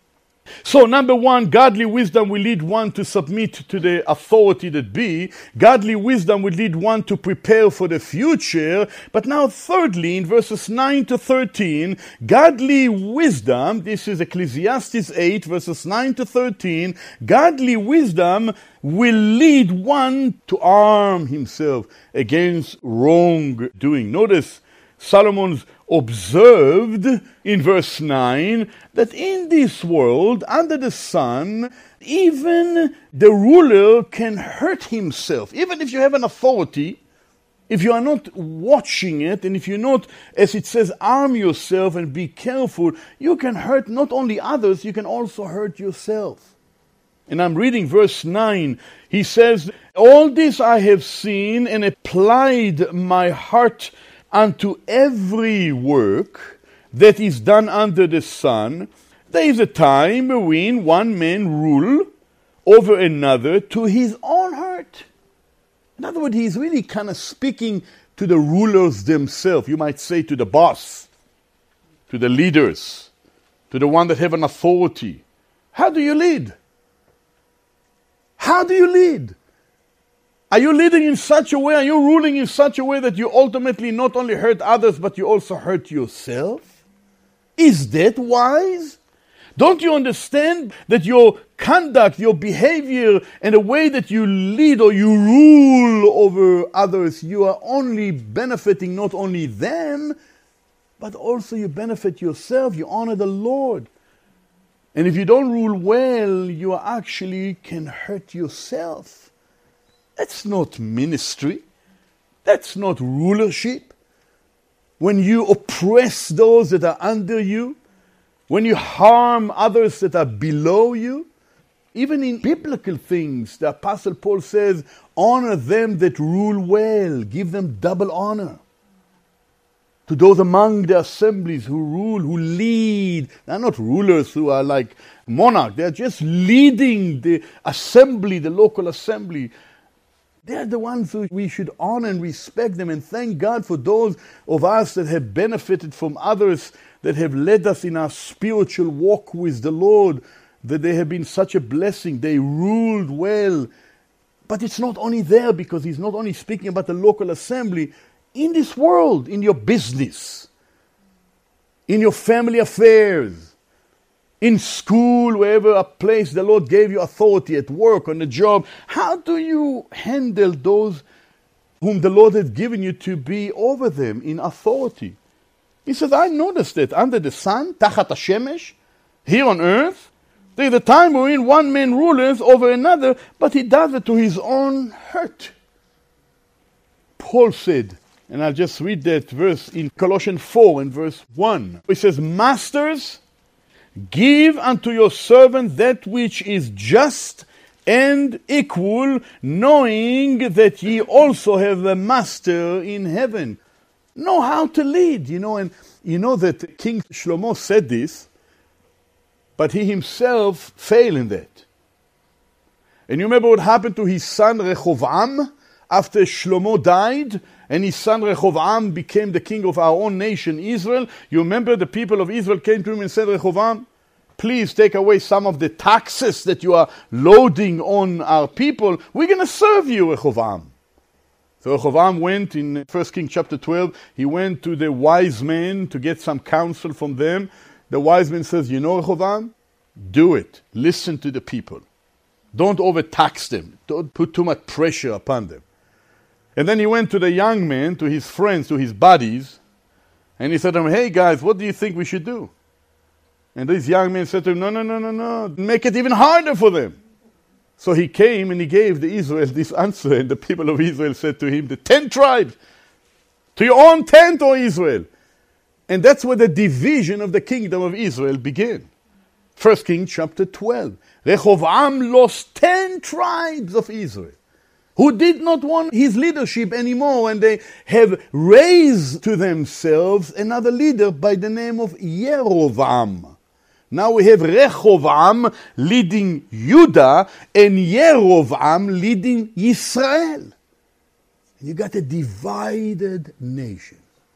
So, number one, godly wisdom will lead one to submit to the authority that be. Godly wisdom will lead one to prepare for the future. But now, thirdly, in verses 9 to 13, godly wisdom, this is Ecclesiastes 8, verses 9 to 13, godly wisdom will lead one to arm himself against wrongdoing. Notice Solomon's observed in verse 9 that in this world, under the sun, even the ruler can hurt himself. Even if you have an authority, if you are not watching it, and if you not, as it says, arm yourself and be careful, you can hurt not only others, you can also hurt yourself. And I'm reading verse 9. He says, "All this I have seen and applied my heart unto every work that is done under the sun. There is a time when one man rule over another to his own hurt." In other words, he's really kind of speaking to the rulers themselves. You might say to the boss, to the leaders, to the one that have an authority. How do you lead? How do you lead? Are you leading in such a way, are you ruling in such a way that you ultimately not only hurt others, but you also hurt yourself? Is that wise? Don't you understand that your conduct, your behavior, and the way that you lead or you rule over others, you are only benefiting not only them, but also you benefit yourself, you honor the Lord. And if you don't rule well, you actually can hurt yourself. That's not ministry. That's not rulership. When you oppress those that are under you, when you harm others that are below you, even in biblical things, the Apostle Paul says, honor them that rule well, give them double honor. To those among the assemblies who rule, who lead. They're not rulers who are like monarchs. They're just leading the assembly, the local assembly. They're the ones who we should honor and respect them, and thank God for those of us that have benefited from others, that have led us in our spiritual walk with the Lord, that they have been such a blessing. They ruled well. But it's not only there, because he's not only speaking about the local assembly. In this world, in your business, in your family affairs, in school, wherever a place the Lord gave you authority, at work, on the job, how do you handle those whom the Lord has given you to be over them in authority? He says, I noticed that under the sun, tachat hashemesh, here on earth, there is a time wherein one man rules over another, but he does it to his own hurt. Paul said, and I'll just read that verse in Colossians 4 and verse 1. It says, Masters, give unto your servant that which is just and equal, knowing that ye also have a master in heaven. Know how to lead, and you know that King Shlomo said this, but he himself failed in that. And you remember what happened to his son Rehoboam after Shlomo died, and his son Rehoboam became the king of our own nation, Israel. You remember the people of Israel came to him and said, Rehoboam, please take away some of the taxes that you are loading on our people. We're going to serve you, Rehoboam. So Rehoboam went in 1 Kings chapter 12. He went to the wise men to get some counsel from them. The wise man says, Rehoboam, do it. Listen to the people. Don't overtax them. Don't put too much pressure upon them. And then he went to the young men, to his friends, to his buddies, and he said to them, hey guys, what do you think we should do? And this young man said to him, no, make it even harder for them. So he came and he gave the Israel this answer, and the people of Israel said to him, the 10 tribes, to your own tent, O Israel. And that's where the division of the kingdom of Israel began. 1 Kings chapter 12. Rehoboam lost 10 tribes of Israel who did not want his leadership anymore, and they have raised to themselves another leader by the name of Yerovam. Now we have Rehoboam leading Judah and Yerovam leading Israel. And you got a divided nation.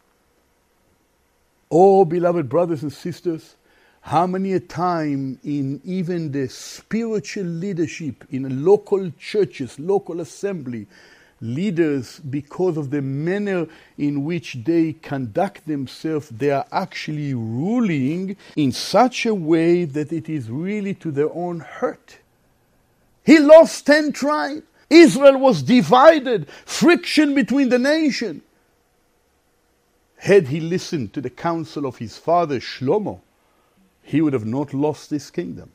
Oh, beloved brothers and sisters, how many a time in even the spiritual leadership in local churches, local assembly, leaders, because of the manner in which they conduct themselves, they are actually ruling in such a way that it is really to their own hurt. He lost 10 tribes. Israel was divided, friction between the nation. Had he listened to the counsel of his father Shlomo, he would have not lost this kingdom.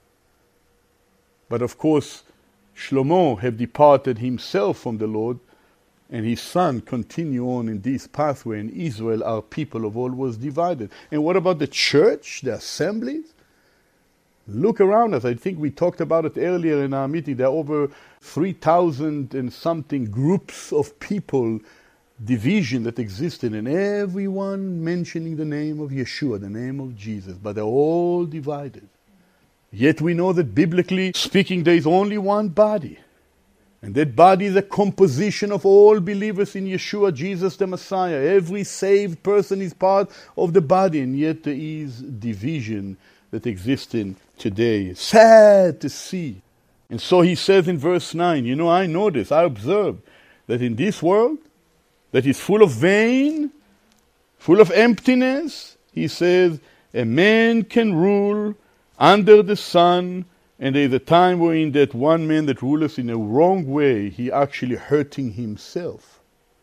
But of course, Shlomo had departed himself from the Lord, and his son continued on in this pathway, and Israel, our people of old, was divided. And what about the church, the assemblies? Look around us. I think we talked about it earlier in our meeting. There are over 3,000 and something groups of people, division that existed, and everyone mentioning the name of Yeshua, the name of Jesus, but they're all divided. Yet we know that biblically speaking, there is only one body. And that body is a composition of all believers in Yeshua, Jesus the Messiah. Every saved person is part of the body, and yet there is division that exists in today. Sad to see. And so he says in verse 9, I notice, I observe that in this world that is full of vain, full of emptiness, he says, a man can rule under the sun, and there is a time wherein that one man that ruleth in a wrong way, he actually hurting himself.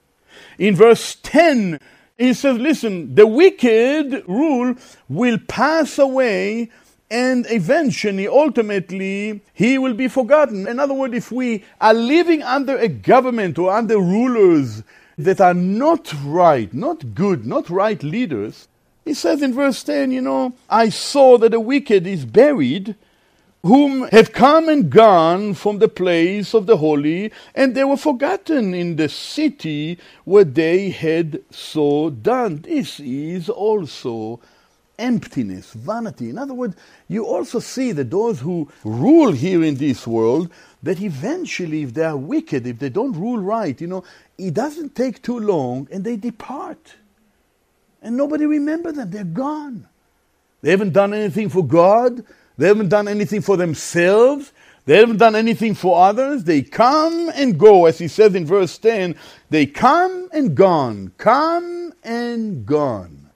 In verse 10, he says, listen, the wicked rule will pass away, and eventually, ultimately, he will be forgotten. In other words, if we are living under a government or under rulers that are not right, not good, not right leaders, he says in verse 10, I saw that the wicked is buried, whom have come and gone from the place of the holy, and they were forgotten in the city where they had so done. This is also emptiness, vanity. In other words, you also see that those who rule here in this world, that eventually, if they are wicked, if they don't rule right, it doesn't take too long, and they depart. And nobody remembers them. They're gone. They haven't done anything for God. They haven't done anything for themselves. They haven't done anything for others. They come and go. As he says in verse 10, they come and gone. Come and gone.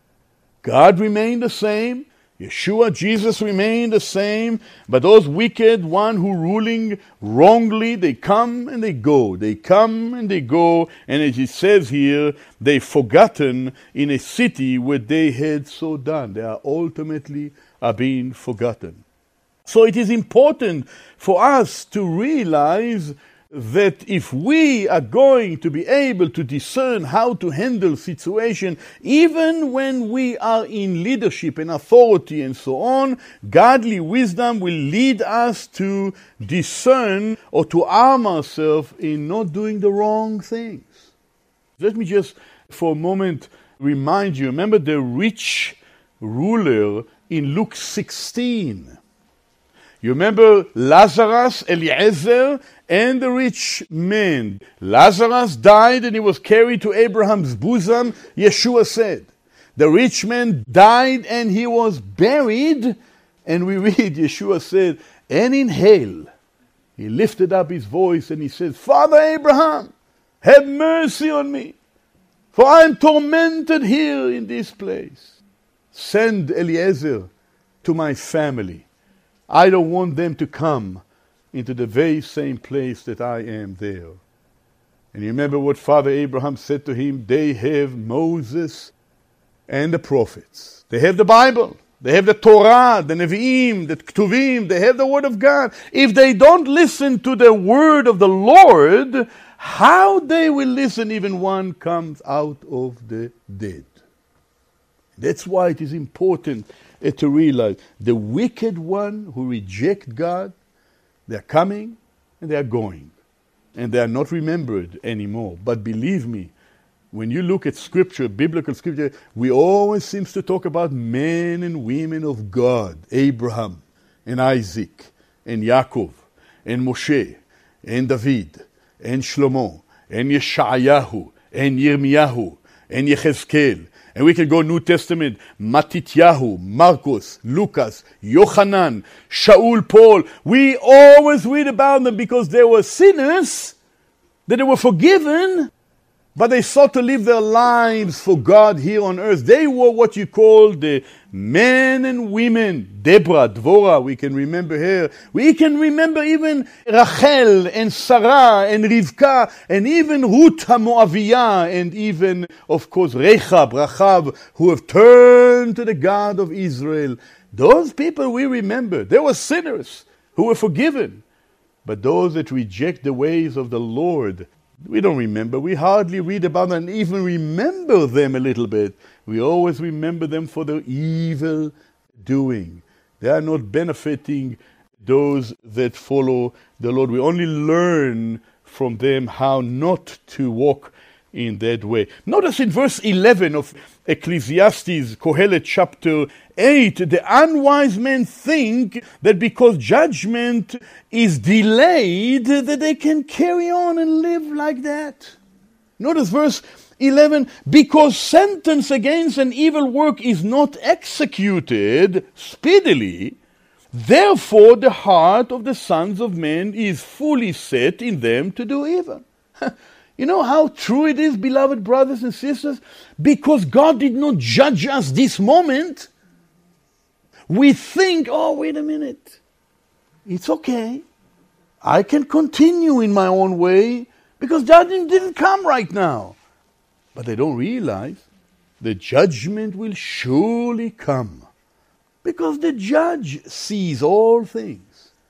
God remained the same. Yeshua, Jesus remained the same, but those wicked one who ruling wrongly, they come and they go. They come and they go, and as it says here, they forgotten in a city where they had so done. They are ultimately being forgotten. So it is important for us to realize that if we are going to be able to discern how to handle situation, even when we are in leadership and authority and so on, godly wisdom will lead us to discern or to arm ourselves in not doing the wrong things. Let me just for a moment remind you, remember the rich ruler in Luke 16. You remember Lazarus, Eliezer, and the rich man. Lazarus died and he was carried to Abraham's bosom, Yeshua said. The rich man died and he was buried. And we read, Yeshua said, and in hell, he lifted up his voice and he said, Father Abraham, have mercy on me, for I am tormented here in this place. Send Eliezer to my family. I don't want them to come into the very same place that I am there. And you remember what Father Abraham said to him? They have Moses and the prophets. They have the Bible. They have the Torah, the Nevi'im, the Ktuvim, they have the Word of God. If they don't listen to the Word of the Lord, how they will listen even one comes out of the dead? That's why it is important to realize the wicked one who reject God, they are coming and they are going. And they are not remembered anymore. But believe me, when you look at Scripture, biblical Scripture, we always seem to talk about men and women of God. Abraham and Isaac and Yaakov and Moshe and David and Shlomo and Yeshayahu and Yirmiyahu and Yechezkel. And we can go New Testament, Matityahu, Marcos, Lucas, Yochanan, Shaul, Paul. We always read about them because they were sinners, that they were forgiven, but they sought to live their lives for God here on earth. They were what you call the men and women. Deborah, Dvorah, we can remember her. We can remember even Rachel and Sarah and Rivka and even Ruth HaMoaviyah and even, of course, Rachav, who have turned to the God of Israel. Those people we remember. They were sinners who were forgiven. But those that reject the ways of the Lord, we don't remember. We hardly read about them and even remember them a little bit. We always remember them for their evil doing. They are not benefiting those that follow the Lord. We only learn from them how not to walk in that way. Notice in verse 11 of Ecclesiastes, Kohelet chapter 8, the unwise men think that because judgment is delayed, that they can carry on and live like that. Notice verse 11, because sentence against an evil work is not executed speedily, therefore the heart of the sons of men is fully set in them to do evil. You know how true it is, beloved brothers and sisters? Because God did not judge us this moment, we think, oh, wait a minute. It's okay. I can continue in my own way because judgment didn't come right now. But they don't realize the judgment will surely come because the judge sees all things.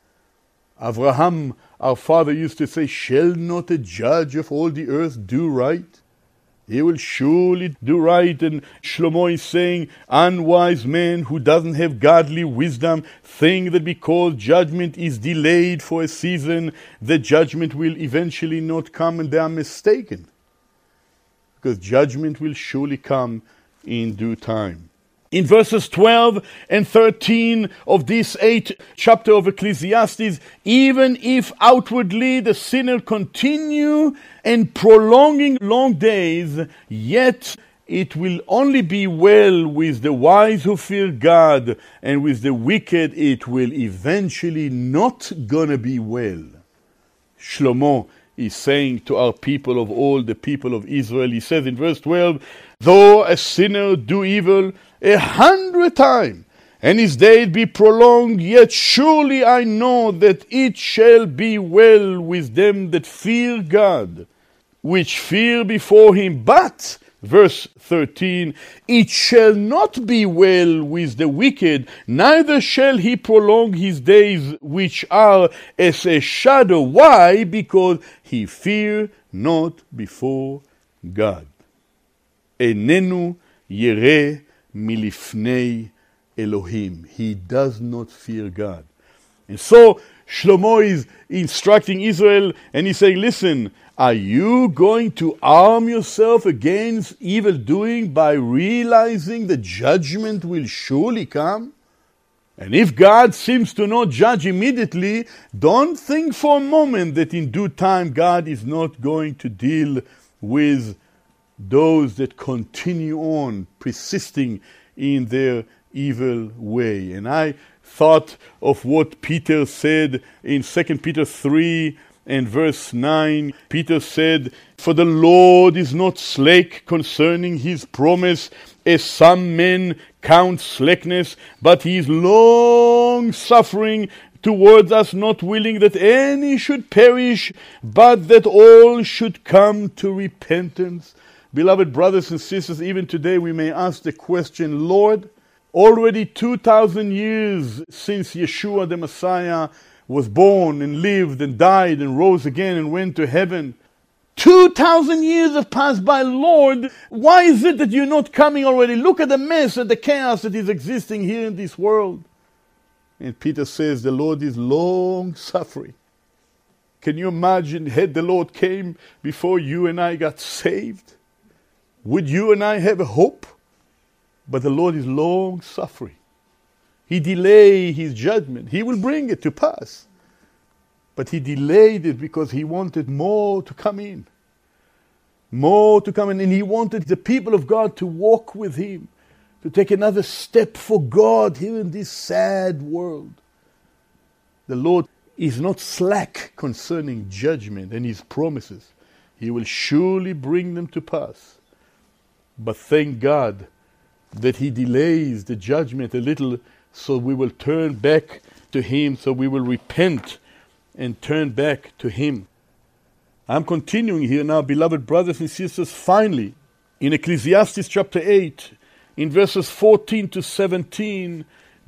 Abraham, our father, used to say, shall not the judge of all the earth do right? He will surely do right. And Shlomo is saying, unwise men who doesn't have godly wisdom think that because judgment is delayed for a season, the judgment will eventually not come, and they are mistaken. Because judgment will surely come in due time. In verses 12 and 13 of this 8th chapter of Ecclesiastes, even if outwardly the sinner continue and prolonging long days, yet it will only be well with the wise who fear God, and with the wicked it will eventually not gonna be well. Shlomo is saying to our people of all, the people of Israel, he says in verse 12, though a sinner do evil 100 times, and his days be prolonged, yet surely I know that it shall be well with them that fear God, which fear before him. But, verse 13, it shall not be well with the wicked, neither shall he prolong his days, which are as a shadow. Why? Because he fear not before God. Enenu yireh milifnei Elohim. He does not fear God. And so Shlomo is instructing Israel, and he's saying, listen, are you going to arm yourself against evil doing by realizing the judgment will surely come? And if God seems to not judge immediately, don't think for a moment that in due time God is not going to deal with those that continue on persisting in their evil way. And I thought of what Peter said in 2 Peter 3 and verse 9. Peter said, for the Lord is not slack concerning his promise, as some men count slackness, but he is long-suffering towards us, not willing that any should perish, but that all should come to repentance. Beloved brothers and sisters, even today we may ask the question, Lord, Already 2,000 years since Yeshua the Messiah was born and lived and died and rose again and went to heaven. 2,000 years have passed by, Lord. Why is it that you're not coming already? Look at the mess and the chaos that is existing here in this world. And Peter says the Lord is long suffering. Can you imagine, had the Lord came before you and I got saved, would you and I have a hope? But the Lord is long suffering. He delayed his judgment. He will bring it to pass. But he delayed it because he wanted more to come in. More to come in. And he wanted the people of God to walk with him, to take another step for God here in this sad world. The Lord is not slack concerning judgment and his promises. He will surely bring them to pass. But thank God that he delays the judgment a little, so we will turn back to him, so we will repent and turn back to him. I'm continuing here now, beloved brothers and sisters, finally, in Ecclesiastes chapter 8, in verses 14 to 17,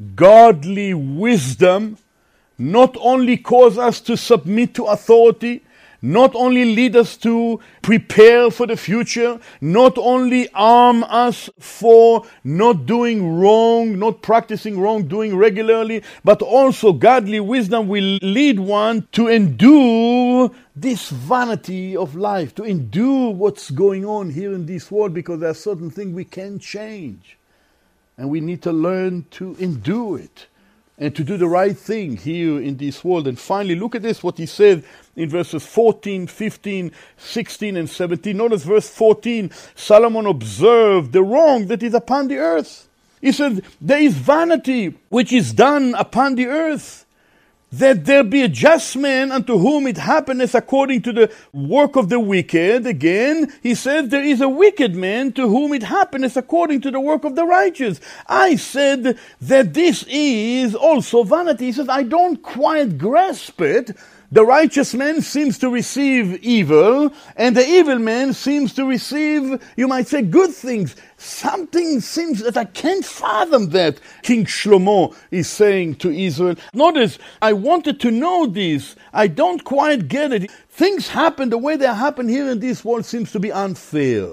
godly wisdom not only cause us to submit to authority, not only lead us to prepare for the future, not only arm us for not doing wrong, not practicing wrongdoing regularly, but also godly wisdom will lead one to endure this vanity of life, to endure what's going on here in this world, because there are certain things we can't change. And we need to learn to endure it and to do the right thing here in this world. And finally, look at this, what he said in verses 14, 15, 16, and 17. Notice verse 14, Solomon observed the wrong that is upon the earth. He said, there is vanity which is done upon the earth, that there be a just man unto whom it happeneth according to the work of the wicked. Again, he said, there is a wicked man to whom it happeneth according to the work of the righteous. I said that this is also vanity. He said, I don't quite grasp it. The righteous man seems to receive evil, and the evil man seems to receive, you might say, good things. Something seems that I can't fathom that, King Shlomo is saying to Israel. Notice, I wanted to know this. I don't quite get it. Things happen the way they happen here in this world seems to be unfair.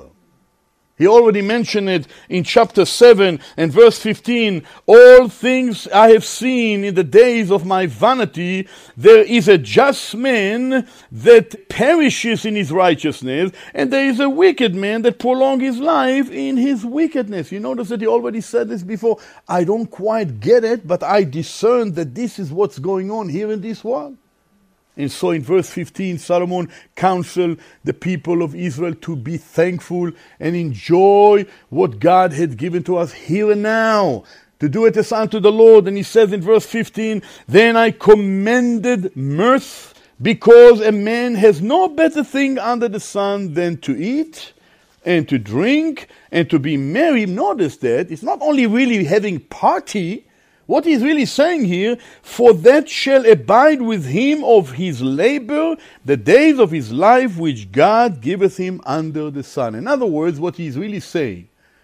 He already mentioned it in chapter 7 and verse 15. All things I have seen in the days of my vanity. There is a just man that perishes in his righteousness, and there is a wicked man that prolongs his life in his wickedness. You notice that he already said this before. I don't quite get it, but I discern that this is what's going on here in this world. And so in verse 15, Solomon counseled the people of Israel to be thankful and enjoy what God had given to us here and now, to do it as unto the Lord. And he says in verse 15, then I commended mirth, because a man has no better thing under the sun than to eat and to drink and to be merry. Notice that it's not only really having party. What he's really saying here, for that shall abide with him of his labor, the days of his life which God giveth him under the sun. In other words, what he's really saying,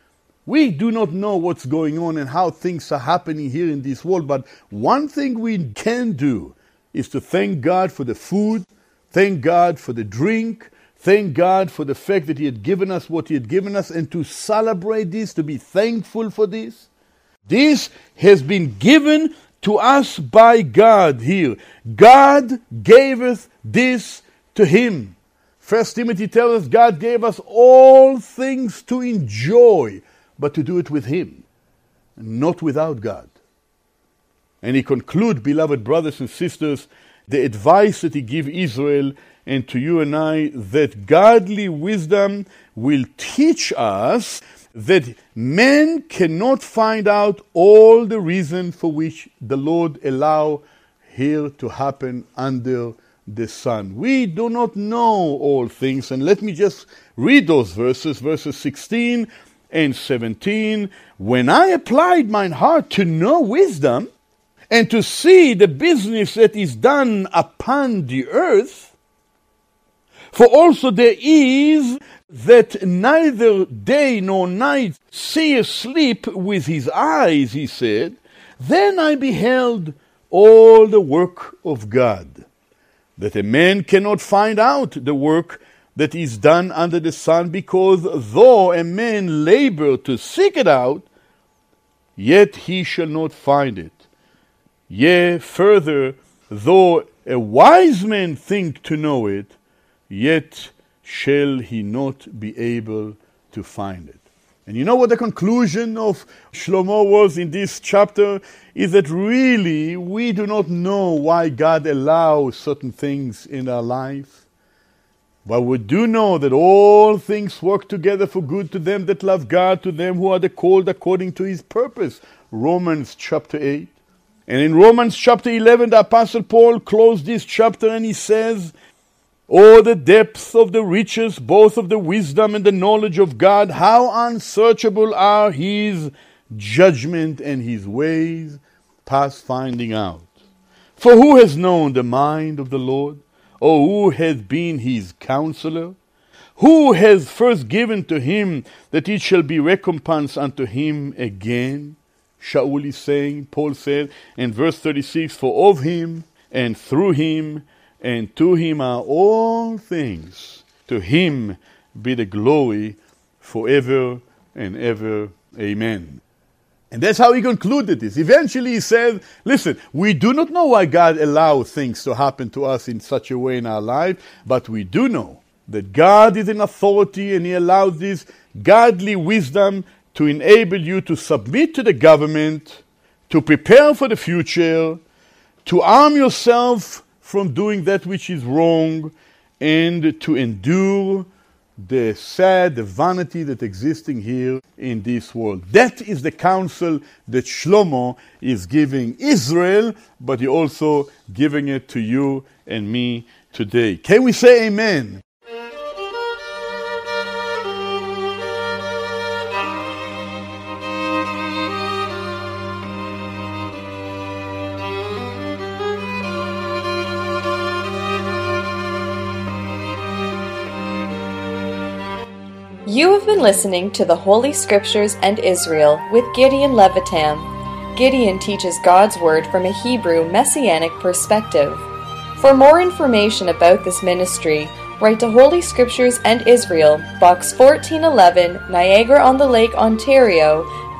we do not know what's going on and how things are happening here in this world, but one thing we can do is to thank God for the food, thank God for the drink, thank God for the fact that he had given us what he had given us, and to celebrate this, to be thankful for this. This has been given to us by God here. God gaveth this to him. 1 Timothy tells us God gave us all things to enjoy, but to do it with him, not without God. And he concludes, beloved brothers and sisters, the advice that he gives Israel and to you and I, that godly wisdom will teach us that man cannot find out all the reason for which the Lord allow here to happen under the sun. We do not know all things, and let me just read those verses 16 and 17. When I applied mine heart to know wisdom, and to see the business that is done upon the earth, For also there is that neither day nor night seeth sleep with his eyes, he said. Then I beheld all the work of God, that a man cannot find out the work that is done under the sun, because though a man labor to seek it out, yet he shall not find it. Yea, further, though a wise man think to know it, yet shall he not be able to find it. And you know what the conclusion of Shlomo was in this chapter? Is that really we do not know why God allows certain things in our life. But we do know that all things work together for good to them that love God, to them who are the called according to his purpose. Romans chapter 8. And in Romans chapter 11, the Apostle Paul closed this chapter and he says, "Oh, the depths of the riches, both of the wisdom and the knowledge of God, how unsearchable are his judgment and his ways past finding out. For who has known the mind of the Lord? Or who has been his counselor? Who has first given to him that it shall be recompense unto him again?" Shaul is saying, Paul said in verse 36, "For of him and through him and to him are all things. To him be the glory forever and ever. Amen." And that's how he concluded this. Eventually he said, listen, we do not know why God allows things to happen to us in such a way in our life, but we do know that God is in authority and he allows this godly wisdom to enable you to submit to the government, to prepare for the future, to arm yourself from doing that which is wrong, and to endure the sad, the vanity that existing here in this world. That is the counsel that Shlomo is giving Israel, but he also giving it to you and me today. Can we say amen? You have been listening to the Holy Scriptures and Israel with Gideon Levitam. Gideon teaches God's Word from a Hebrew Messianic perspective. For more information about this ministry, write to Holy Scriptures and Israel, Box 1411, Niagara-on-the-Lake, Ontario,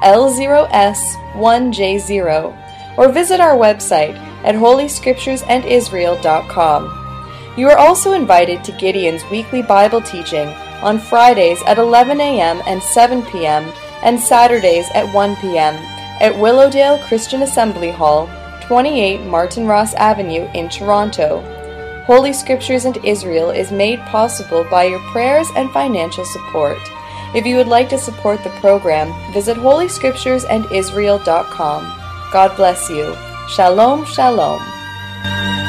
L0S1J0, or visit our website at holyscripturesandisrael.com. You are also invited to Gideon's weekly Bible teaching on Fridays at 11 a.m. and 7 p.m. and Saturdays at 1 p.m. at Willowdale Christian Assembly Hall, 28 Martin Ross Avenue in Toronto. Holy Scriptures and Israel is made possible by your prayers and financial support. If you would like to support the program, visit holyscripturesandisrael.com. God bless you. Shalom, shalom.